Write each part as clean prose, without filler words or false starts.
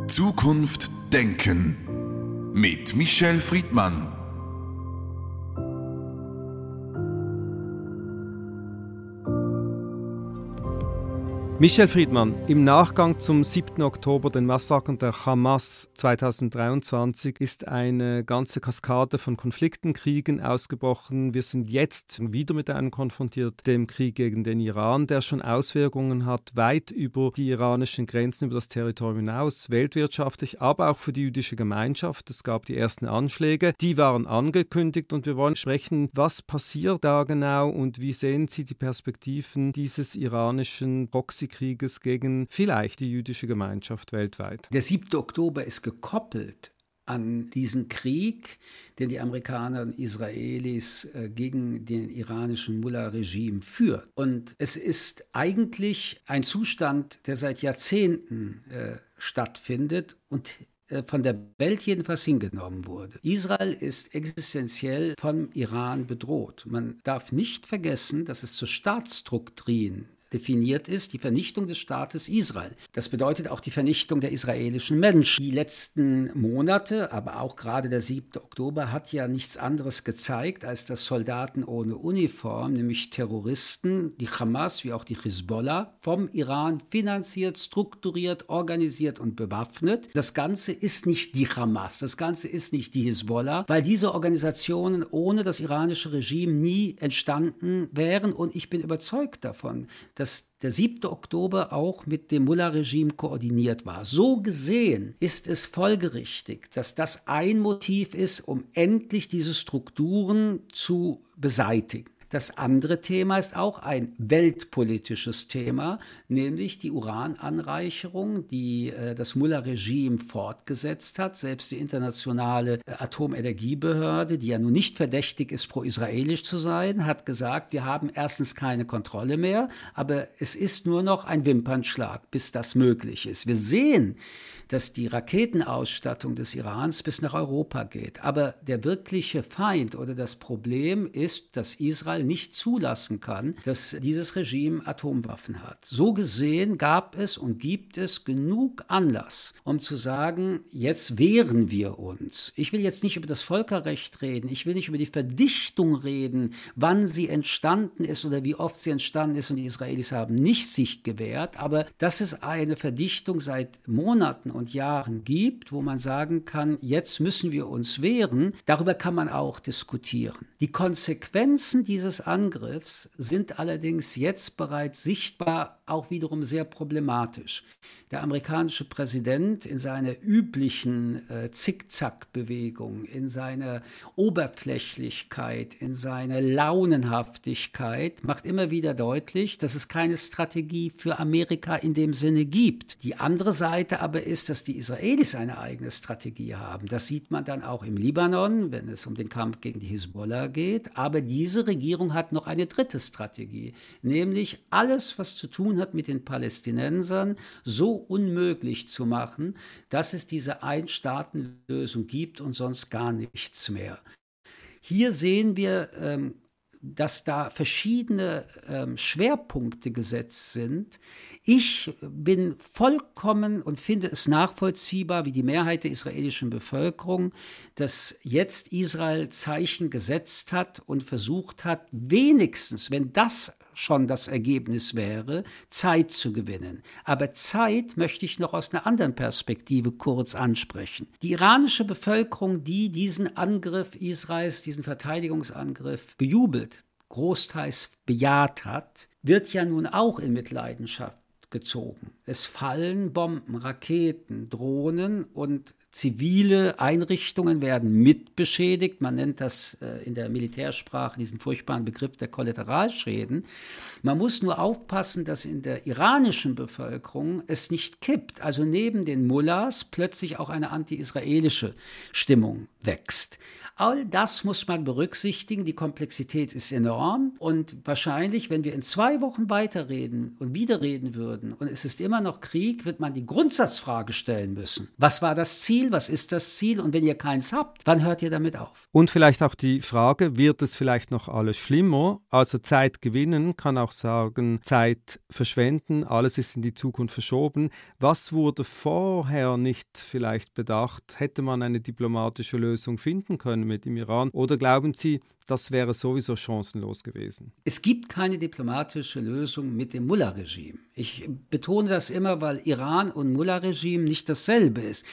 Zukunft denken mit Michel Friedmann. Michel Friedmann, im Nachgang zum 7. Oktober, den Massakern der Hamas 2023, ist eine ganze Kaskade von Konflikten, Kriegen ausgebrochen. Wir sind jetzt wieder mit einem konfrontiert, dem Krieg gegen den Iran, der schon Auswirkungen hat, weit über die iranischen Grenzen, über das Territorium hinaus, weltwirtschaftlich, aber auch für die jüdische Gemeinschaft. Es gab die ersten Anschläge, die waren angekündigt und wir wollen sprechen, was passiert da genau und wie sehen Sie die Perspektiven dieses iranischen Proxykrieges gegen vielleicht die jüdische Gemeinschaft weltweit? Der 7. Oktober ist gekoppelt an diesen Krieg, den die Amerikaner und Israelis gegen den iranischen Mullah-Regime führen. Und es ist eigentlich ein Zustand, der seit Jahrzehnten stattfindet und von der Welt jedenfalls hingenommen wurde. Israel ist existenziell vom Iran bedroht. Man darf nicht vergessen, dass es zur Staatsdoktrin definiert ist, die Vernichtung des Staates Israel. Das bedeutet auch die Vernichtung der israelischen Menschen. Die letzten Monate, aber auch gerade der 7. Oktober, hat ja nichts anderes gezeigt, als dass Soldaten ohne Uniform, nämlich Terroristen, die Hamas wie auch die Hisbollah, vom Iran finanziert, strukturiert, organisiert und bewaffnet. Das Ganze ist nicht die Hamas, das Ganze ist nicht die Hisbollah, weil diese Organisationen ohne das iranische Regime nie entstanden wären und ich bin überzeugt davon, dass der 7. Oktober auch mit dem Mullah-Regime koordiniert war. So gesehen ist es folgerichtig, dass das ein Motiv ist, um endlich diese Strukturen zu beseitigen. Das andere Thema ist auch ein weltpolitisches Thema, nämlich die Urananreicherung, die das Mullah-Regime fortgesetzt hat. Selbst die internationale Atomenergiebehörde, die ja nun nicht verdächtig ist, pro-israelisch zu sein, hat gesagt, wir haben erstens keine Kontrolle mehr, aber es ist nur noch ein Wimpernschlag, bis das möglich ist. Wir sehen, dass die Raketenausstattung des Irans bis nach Europa geht. Aber der wirkliche Feind oder das Problem ist, dass Israel nicht zulassen kann, dass dieses Regime Atomwaffen hat. So gesehen gab es und gibt es genug Anlass, um zu sagen, jetzt wehren wir uns. Ich will jetzt nicht über das Völkerrecht reden, ich will nicht über die Verdichtung reden, wann sie entstanden ist oder wie oft sie entstanden ist und die Israelis haben nicht sich gewehrt, aber dass es eine Verdichtung seit Monaten und Jahren gibt, wo man sagen kann, jetzt müssen wir uns wehren, darüber kann man auch diskutieren. Die Konsequenzen dieses Angriffs sind allerdings jetzt bereits sichtbar, auch wiederum sehr problematisch. Der amerikanische Präsident in seiner üblichen Zickzack-Bewegung, in seiner Oberflächlichkeit, in seiner Launenhaftigkeit macht immer wieder deutlich, dass es keine Strategie für Amerika in dem Sinne gibt. Die andere Seite aber ist, dass die Israelis eine eigene Strategie haben. Das sieht man dann auch im Libanon, wenn es um den Kampf gegen die Hisbollah geht. Aber diese Regierung hat noch eine dritte Strategie, nämlich alles, was zu tun hat mit den Palästinensern, so unmöglich zu machen, dass es diese Ein-Staaten-Lösung gibt und sonst gar nichts mehr. Hier sehen wir, dass da verschiedene Schwerpunkte gesetzt sind. Ich bin vollkommen und finde es nachvollziehbar, wie die Mehrheit der israelischen Bevölkerung, dass jetzt Israel Zeichen gesetzt hat und versucht hat, wenigstens, wenn das schon das Ergebnis wäre, Zeit zu gewinnen. Aber Zeit möchte ich noch aus einer anderen Perspektive kurz ansprechen. Die iranische Bevölkerung, die diesen Angriff Israels, diesen Verteidigungsangriff bejubelt, großteils bejaht hat, wird ja nun auch in Mitleidenschaft gezogen. Es fallen Bomben, Raketen, Drohnen und zivile Einrichtungen werden mitbeschädigt. Man nennt das in der Militärsprache diesen furchtbaren Begriff der Kollateralschäden. Man muss nur aufpassen, dass in der iranischen Bevölkerung es nicht kippt. Also neben den Mullahs plötzlich auch eine anti-israelische Stimmung wächst. All das muss man berücksichtigen. Die Komplexität ist enorm und wahrscheinlich, wenn wir in 2 Wochen weiterreden und wieder reden würden und es ist immer noch Krieg, wird man die Grundsatzfrage stellen müssen. Was war das Ziel? Was ist das Ziel? Und wenn ihr keins habt, wann hört ihr damit auf? Und vielleicht auch die Frage, wird es vielleicht noch alles schlimmer? Also Zeit gewinnen kann auch sagen, Zeit verschwenden, alles ist in die Zukunft verschoben. Was wurde vorher nicht vielleicht bedacht? Hätte man eine diplomatische Lösung finden können mit dem Iran? Oder glauben Sie, das wäre sowieso chancenlos gewesen? Es gibt keine diplomatische Lösung mit dem Mullah-Regime. Ich betone das immer, weil Iran und Mullah-Regime nicht dasselbe ist.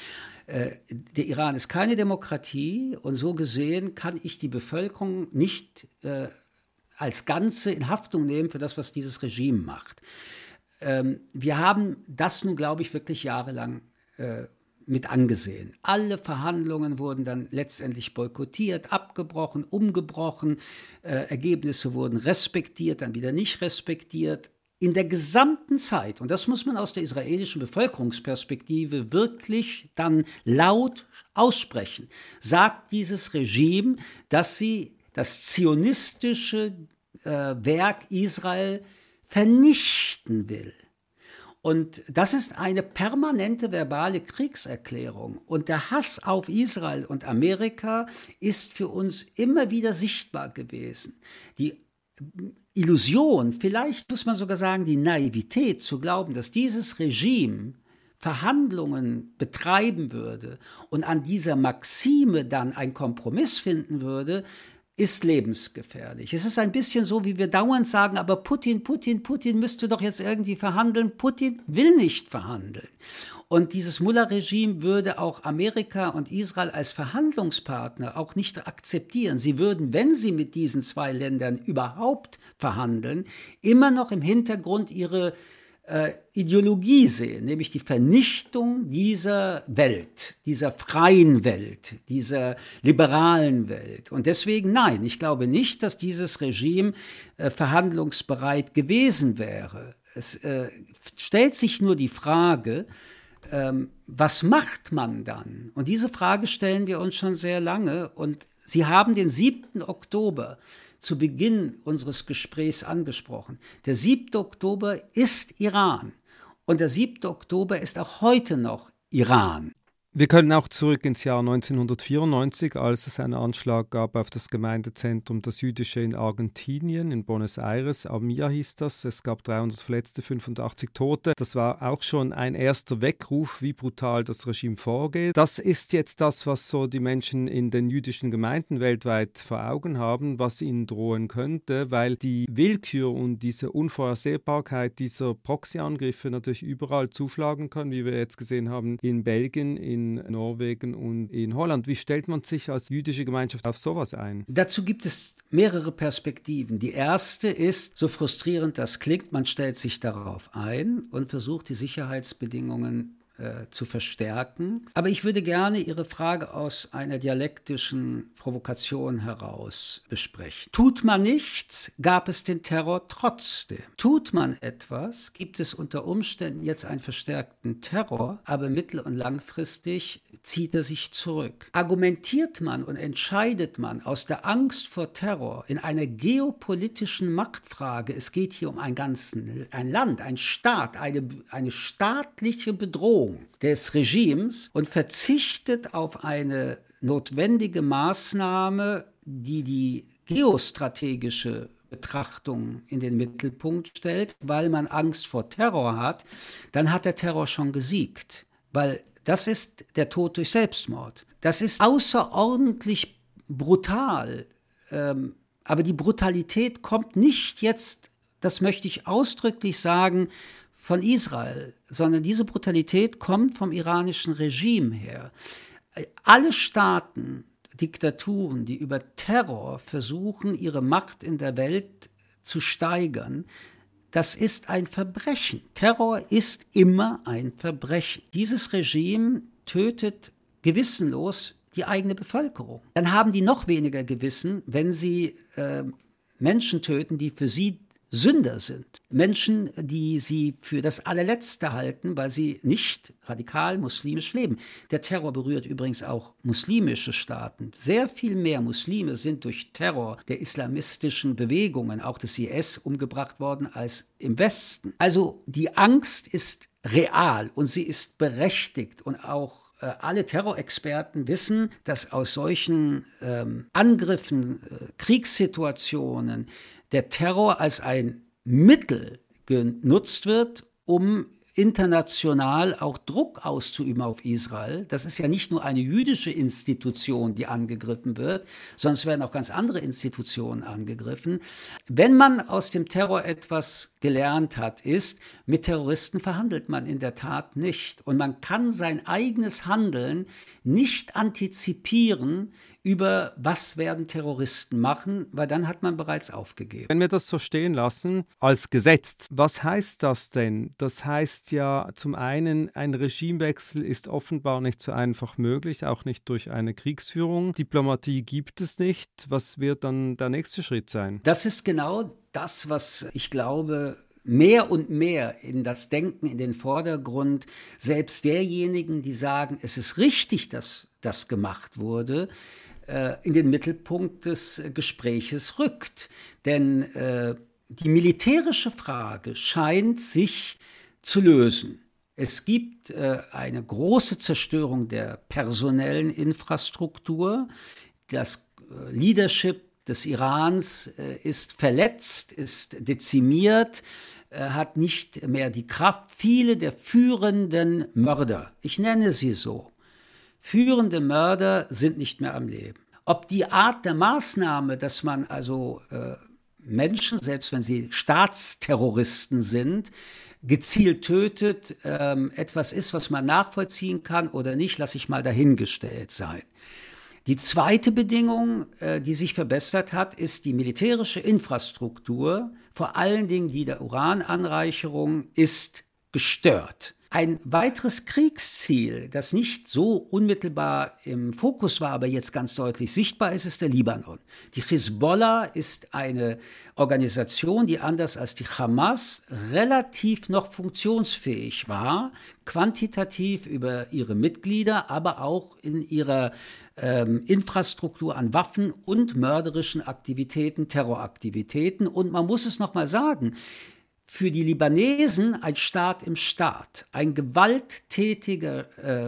Der Iran ist keine Demokratie und so gesehen kann ich die Bevölkerung nicht als Ganze in Haftung nehmen für das, was dieses Regime macht. Wir haben das nun, glaube ich, wirklich jahrelang mit angesehen. Alle Verhandlungen wurden dann letztendlich boykottiert, abgebrochen, umgebrochen. Ergebnisse wurden respektiert, dann wieder nicht respektiert. In der gesamten Zeit, und das muss man aus der israelischen Bevölkerungsperspektive wirklich dann laut aussprechen, sagt dieses Regime, dass sie das zionistische Werk Israel vernichten will. Und das ist eine permanente verbale Kriegserklärung. Und der Hass auf Israel und Amerika ist für uns immer wieder sichtbar gewesen. Die Illusion, vielleicht muss man sogar sagen, die Naivität zu glauben, dass dieses Regime Verhandlungen betreiben würde und an dieser Maxime dann einen Kompromiss finden würde, ist lebensgefährlich. Es ist ein bisschen so, wie wir dauernd sagen, aber Putin müsste doch jetzt irgendwie verhandeln. Putin will nicht verhandeln. Und dieses Mullah-Regime würde auch Amerika und Israel als Verhandlungspartner auch nicht akzeptieren. Sie würden, wenn sie mit diesen 2 Ländern überhaupt verhandeln, immer noch im Hintergrund ihre Ideologie sehen, nämlich die Vernichtung dieser Welt, dieser freien Welt, dieser liberalen Welt. Und deswegen nein, ich glaube nicht, dass dieses Regime verhandlungsbereit gewesen wäre. Es stellt sich nur die Frage, was macht man dann? Und diese Frage stellen wir uns schon sehr lange. Und Sie haben den 7. Oktober zu Beginn unseres Gesprächs angesprochen. Der 7. Oktober ist Iran und der 7. Oktober ist auch heute noch Iran. Wir können auch zurück ins Jahr 1994, als es einen Anschlag gab auf das Gemeindezentrum Das Jüdische in Argentinien, in Buenos Aires. Amia hieß das. Es gab 300 Verletzte, 85 Tote. Das war auch schon ein erster Weckruf, wie brutal das Regime vorgeht. Das ist jetzt das, was so die Menschen in den jüdischen Gemeinden weltweit vor Augen haben, was ihnen drohen könnte, weil die Willkür und diese Unvorhersehbarkeit dieser Proxy-Angriffe natürlich überall zuschlagen kann, wie wir jetzt gesehen haben in Belgien, in Norwegen und in Holland. Wie stellt man sich als jüdische Gemeinschaft auf sowas ein? Dazu gibt es mehrere Perspektiven. Die erste ist, so frustrierend das klingt, man stellt sich darauf ein und versucht, die Sicherheitsbedingungen zu verstärken. Aber ich würde gerne Ihre Frage aus einer dialektischen Provokation heraus besprechen. Tut man nichts, gab es den Terror trotzdem. Tut man etwas, gibt es unter Umständen jetzt einen verstärkten Terror, aber mittel- und langfristig zieht er sich zurück. Argumentiert man und entscheidet man aus der Angst vor Terror in einer geopolitischen Machtfrage, es geht hier um ein Land, ein Staat, eine staatliche Bedrohung des Regimes und verzichtet auf eine notwendige Maßnahme, die die geostrategische Betrachtung in den Mittelpunkt stellt, weil man Angst vor Terror hat, dann hat der Terror schon gesiegt, weil das ist der Tod durch Selbstmord. Das ist außerordentlich brutal, aber die Brutalität kommt nicht jetzt, das möchte ich ausdrücklich sagen, von Israel, sondern diese Brutalität kommt vom iranischen Regime her. Alle Staaten, Diktaturen, die über Terror versuchen, ihre Macht in der Welt zu steigern, das ist ein Verbrechen. Terror ist immer ein Verbrechen. Dieses Regime tötet gewissenlos die eigene Bevölkerung. Dann haben die noch weniger Gewissen, wenn sie Menschen töten, die für sie Sünder sind. Menschen, die sie für das Allerletzte halten, weil sie nicht radikal muslimisch leben. Der Terror berührt übrigens auch muslimische Staaten. Sehr viel mehr Muslime sind durch Terror der islamistischen Bewegungen, auch des IS, umgebracht worden als im Westen. Also die Angst ist real und sie ist berechtigt und auch alle Terrorexperten wissen, dass aus solchen Angriffen, Kriegssituationen der Terror als ein Mittel genutzt wird, um international auch Druck auszuüben auf Israel. Das ist ja nicht nur eine jüdische Institution, die angegriffen wird, sondern es werden auch ganz andere Institutionen angegriffen. Wenn man aus dem Terror etwas gelernt hat, ist, mit Terroristen verhandelt man in der Tat nicht. Und man kann sein eigenes Handeln nicht antizipieren über was werden Terroristen machen, weil dann hat man bereits aufgegeben. Wenn wir das so stehen lassen, als gesetzt, was heißt das denn? Das heißt ja zum einen, ein Regimewechsel ist offenbar nicht so einfach möglich, auch nicht durch eine Kriegsführung. Diplomatie gibt es nicht. Was wird dann der nächste Schritt sein? Das ist genau das, was ich glaube, mehr und mehr in das Denken, in den Vordergrund selbst derjenigen, die sagen, es ist richtig, dass das gemacht wurde, in den Mittelpunkt des Gespräches rückt. Denn die militärische Frage scheint sich zu lösen. Es gibt eine große Zerstörung der personellen Infrastruktur. Das Leadership des Irans ist verletzt, ist dezimiert, hat nicht mehr die Kraft. Viele der führenden Mörder, ich nenne sie so, führende Mörder sind nicht mehr am Leben. Ob die Art der Maßnahme, dass man also Menschen, selbst wenn sie Staatsterroristen sind, gezielt tötet, etwas ist, was man nachvollziehen kann oder nicht, lasse ich mal dahingestellt sein. Die zweite Bedingung, die sich verbessert hat, ist die militärische Infrastruktur, vor allen Dingen die der Urananreicherung, ist gestört. Ein weiteres Kriegsziel, das nicht so unmittelbar im Fokus war, aber jetzt ganz deutlich sichtbar ist, ist der Libanon. Die Hisbollah ist eine Organisation, die anders als die Hamas relativ noch funktionsfähig war, quantitativ über ihre Mitglieder, aber auch in ihrer Infrastruktur an Waffen und mörderischen Aktivitäten, Terroraktivitäten. Und man muss es nochmal sagen, für die Libanesen ein Staat im Staat, ein gewalttätiger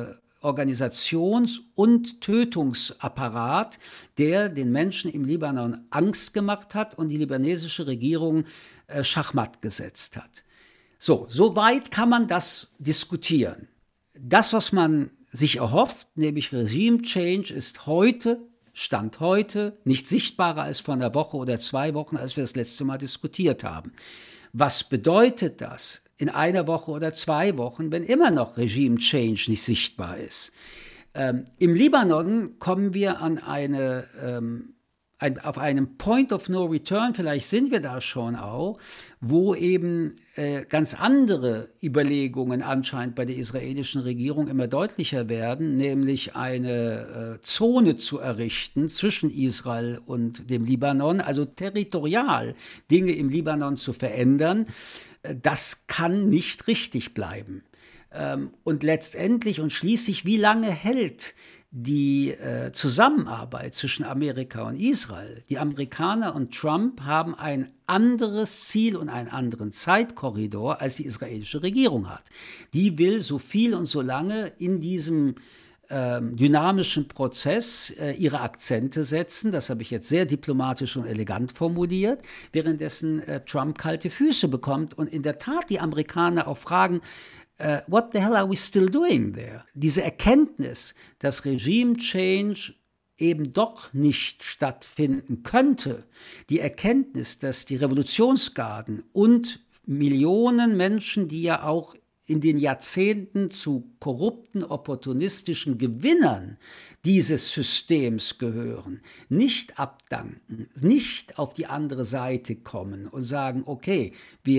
Organisations- und Tötungsapparat, der den Menschen im Libanon Angst gemacht hat und die libanesische Regierung schachmatt gesetzt hat. So weit kann man das diskutieren. Das, was man sich erhofft, nämlich Regime Change, ist heute, Stand heute, nicht sichtbarer als vor einer Woche oder 2 Wochen, als wir das letzte Mal diskutiert haben. Was bedeutet das in einer Woche oder 2 Wochen, wenn immer noch Regime Change nicht sichtbar ist? Im Libanon kommen wir an auf einem Point of No Return, vielleicht sind wir da schon auch, wo eben ganz andere Überlegungen anscheinend bei der israelischen Regierung immer deutlicher werden, nämlich eine Zone zu errichten zwischen Israel und dem Libanon, also territorial Dinge im Libanon zu verändern. Das kann nicht richtig bleiben. Und letztendlich und schließlich, wie lange hält die Zusammenarbeit zwischen Amerika und Israel? Die Amerikaner und Trump haben ein anderes Ziel und einen anderen Zeitkorridor, als die israelische Regierung hat. Die will so viel und so lange in diesem dynamischen Prozess ihre Akzente setzen. Das habe ich jetzt sehr diplomatisch und elegant formuliert, währenddessen Trump kalte Füße bekommt und in der Tat die Amerikaner auch fragen, what the hell are we still doing there? Diese Erkenntnis, dass Regime Change eben doch nicht stattfinden könnte, die Erkenntnis, dass die Revolutionsgarden und Millionen Menschen, die ja auch in den Jahrzehnten zu korrupten, opportunistischen Gewinnern dieses Systems gehören, nicht abdanken, nicht auf die andere Seite kommen und sagen, okay, wir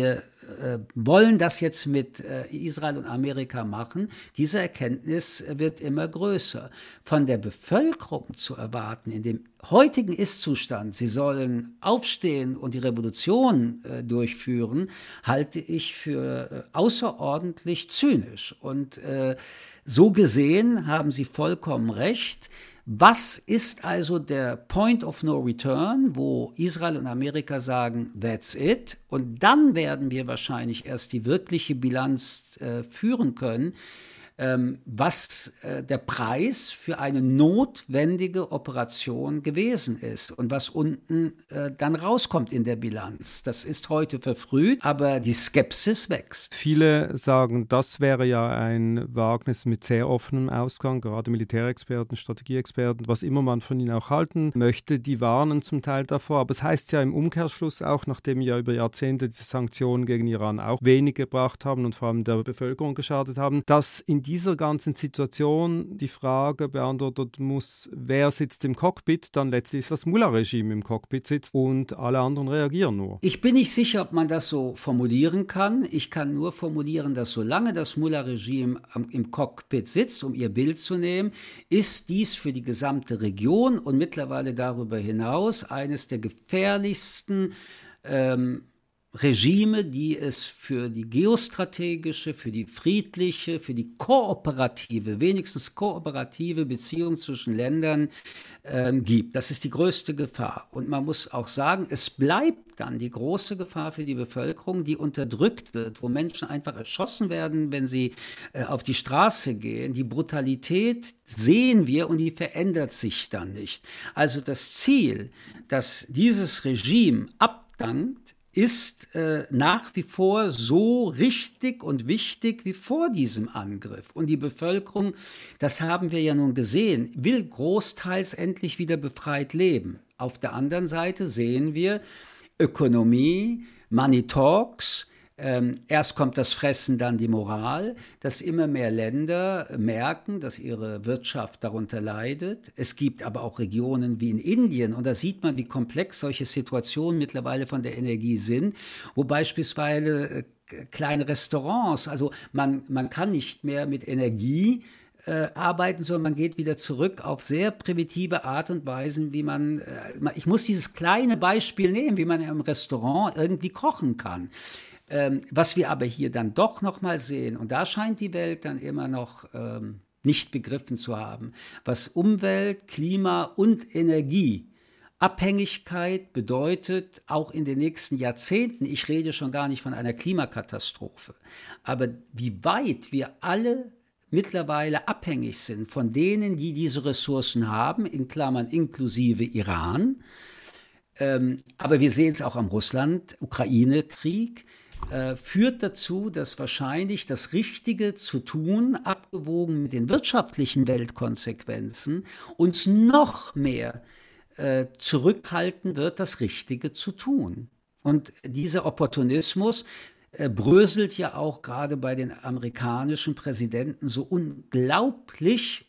wollen das jetzt mit Israel und Amerika machen. Diese Erkenntnis wird immer größer. Von der Bevölkerung zu erwarten, in dem heutigen Ist-Zustand, sie sollen aufstehen und die Revolution durchführen, halte ich für außerordentlich zynisch. Und so gesehen haben Sie vollkommen recht. Was ist also der Point of No Return, wo Israel und Amerika sagen, that's it? Und dann werden wir wahrscheinlich erst die wirkliche Bilanz führen können, was der Preis für eine notwendige Operation gewesen ist und was unten dann rauskommt in der Bilanz. Das ist heute verfrüht, aber die Skepsis wächst. Viele sagen, das wäre ja ein Wagnis mit sehr offenem Ausgang, gerade Militärexperten, Strategieexperten, was immer man von ihnen auch halten möchte, die warnen zum Teil davor. Aber es heißt ja im Umkehrschluss auch, nachdem ja über Jahrzehnte diese Sanktionen gegen Iran auch wenig gebracht haben und vor allem der Bevölkerung geschadet haben, dass in dieser ganzen Situation die Frage beantwortet muss, wer sitzt im Cockpit, dann letztlich das Mullah-Regime im Cockpit sitzt und alle anderen reagieren nur. Ich bin nicht sicher, ob man das so formulieren kann. Ich kann nur formulieren, dass solange das Mullah-Regime im Cockpit sitzt, um ihr Bild zu nehmen, ist dies für die gesamte Region und mittlerweile darüber hinaus eines der gefährlichsten Regime, die es für die geostrategische, für die friedliche, für die kooperative, wenigstens kooperative Beziehung zwischen Ländern gibt. Das ist die größte Gefahr. Und man muss auch sagen, es bleibt dann die große Gefahr für die Bevölkerung, die unterdrückt wird, wo Menschen einfach erschossen werden, wenn sie auf die Straße gehen. Die Brutalität sehen wir und die verändert sich dann nicht. Also das Ziel, dass dieses Regime abdankt, ist nach wie vor so richtig und wichtig wie vor diesem Angriff. Und die Bevölkerung, das haben wir ja nun gesehen, will großteils endlich wieder befreit leben. Auf der anderen Seite sehen wir Ökonomie, Money Talks, erst kommt das Fressen, dann die Moral, dass immer mehr Länder merken, dass ihre Wirtschaft darunter leidet. Es gibt aber auch Regionen wie in Indien, und da sieht man, wie komplex solche Situationen mittlerweile von der Energie sind, wo beispielsweise kleine Restaurants, also man kann nicht mehr mit Energie arbeiten, sondern man geht wieder zurück auf sehr primitive Art und Weisen, wie ich muss dieses kleine Beispiel nehmen, wie man im Restaurant irgendwie kochen kann. Was wir aber hier dann doch noch mal sehen, und da scheint die Welt dann immer noch nicht begriffen zu haben, was Umwelt, Klima und Energie Abhängigkeit bedeutet, auch in den nächsten Jahrzehnten. Ich rede schon gar nicht von einer Klimakatastrophe, aber wie weit wir alle mittlerweile abhängig sind von denen, die diese Ressourcen haben, in Klammern inklusive Iran. Aber wir sehen es auch am Russland-Ukraine-Krieg, führt dazu, dass wahrscheinlich das Richtige zu tun, abgewogen mit den wirtschaftlichen Weltkonsequenzen, uns noch mehr zurückhalten wird, das Richtige zu tun. Und dieser Opportunismus bröselt ja auch gerade bei den amerikanischen Präsidenten so unglaublich.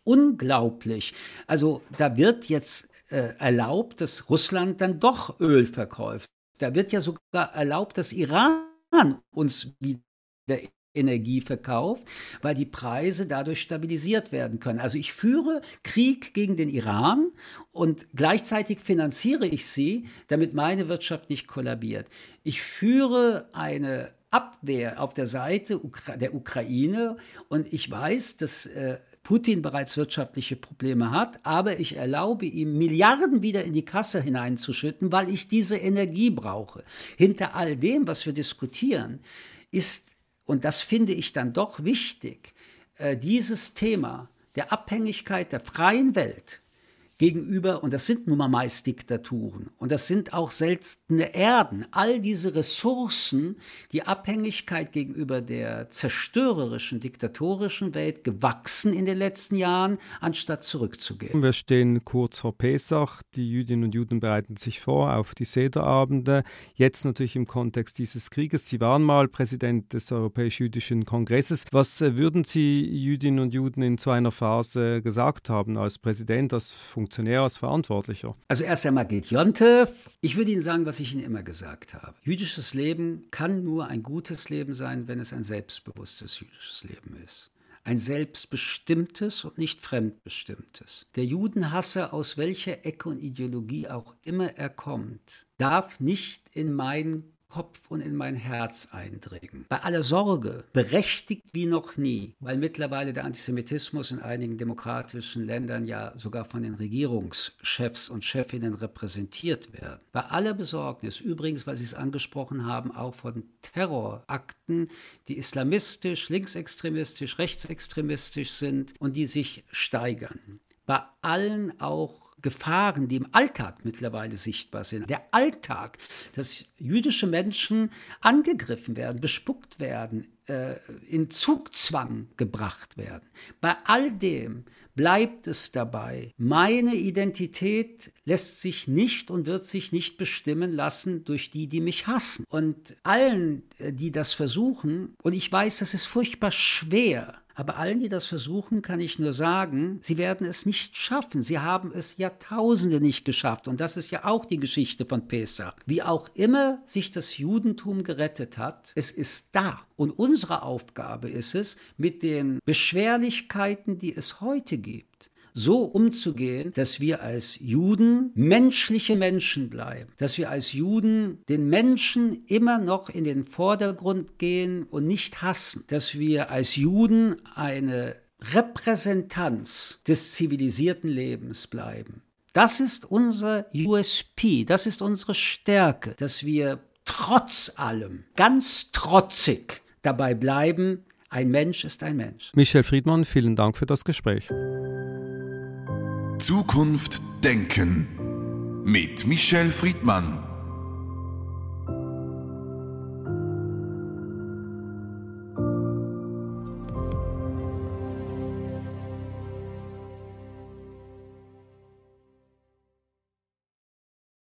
Also da wird jetzt erlaubt, dass Russland dann doch Öl verkauft. Da wird ja sogar erlaubt, dass Iran uns wieder Energie verkauft, weil die Preise dadurch stabilisiert werden können. Also ich führe Krieg gegen den Iran und gleichzeitig finanziere ich sie, damit meine Wirtschaft nicht kollabiert. Ich führe eine Abwehr auf der Seite der Ukraine und ich weiß, dass Putin bereits wirtschaftliche Probleme hat, aber ich erlaube ihm, Milliarden wieder in die Kasse hineinzuschütten, weil ich diese Energie brauche. Hinter all dem, was wir diskutieren, ist, und das finde ich dann doch wichtig, dieses Thema der Abhängigkeit der freien Welt gegenüber, und das sind nun mal meist Diktaturen, und das sind auch seltene Erden, all diese Ressourcen, die Abhängigkeit gegenüber der zerstörerischen, diktatorischen Welt gewachsen in den letzten Jahren, anstatt zurückzugehen. Wir stehen kurz vor Pesach, die Jüdinnen und Juden bereiten sich vor auf die Sederabende, jetzt natürlich im Kontext dieses Krieges. Sie waren mal Präsident des Europäisch-Jüdischen Kongresses. Was würden Sie Jüdinnen und Juden in so einer Phase gesagt haben als Präsident, als Funktionär Funktionär, als Verantwortlicher? Also erst einmal geht Jontef. Ich würde Ihnen sagen, was ich Ihnen immer gesagt habe. Jüdisches Leben kann nur ein gutes Leben sein, wenn es ein selbstbewusstes jüdisches Leben ist. Ein selbstbestimmtes und nicht fremdbestimmtes. Der Judenhasser, aus welcher Ecke und Ideologie auch immer er kommt, darf nicht in meinen Kopf und in mein Herz eindringen. Bei aller Sorge, berechtigt wie noch nie, weil mittlerweile der Antisemitismus in einigen demokratischen Ländern ja sogar von den Regierungschefs und Chefinnen repräsentiert werden. Bei aller Besorgnis, übrigens, weil Sie es angesprochen haben, auch von Terrorakten, die islamistisch, linksextremistisch, rechtsextremistisch sind und die sich steigern. Bei allen auch Gefahren, die im Alltag mittlerweile sichtbar sind. Der Alltag, dass jüdische Menschen angegriffen werden, bespuckt werden, in Zugzwang gebracht werden. Bei all dem bleibt es dabei. Meine Identität lässt sich nicht und wird sich nicht bestimmen lassen durch die mich hassen. Und allen, die das versuchen, und ich weiß, das ist furchtbar schwer, aber allen, die das versuchen, kann ich nur sagen, sie werden es nicht schaffen. Sie haben es Jahrtausende nicht geschafft. Und das ist ja auch die Geschichte von Pesach. Wie auch immer sich das Judentum gerettet hat, es ist da. Und unsere Aufgabe ist es, mit den Beschwerlichkeiten, die es heute gibt, so umzugehen, dass wir als Juden menschliche Menschen bleiben, dass wir als Juden den Menschen immer noch in den Vordergrund gehen und nicht hassen, dass wir als Juden eine Repräsentanz des zivilisierten Lebens bleiben. Das ist unser USP, das ist unsere Stärke, dass wir trotz allem ganz trotzig dabei bleiben, ein Mensch ist ein Mensch. Michel Friedmann, vielen Dank für das Gespräch. Zukunft denken mit Michel Friedmann.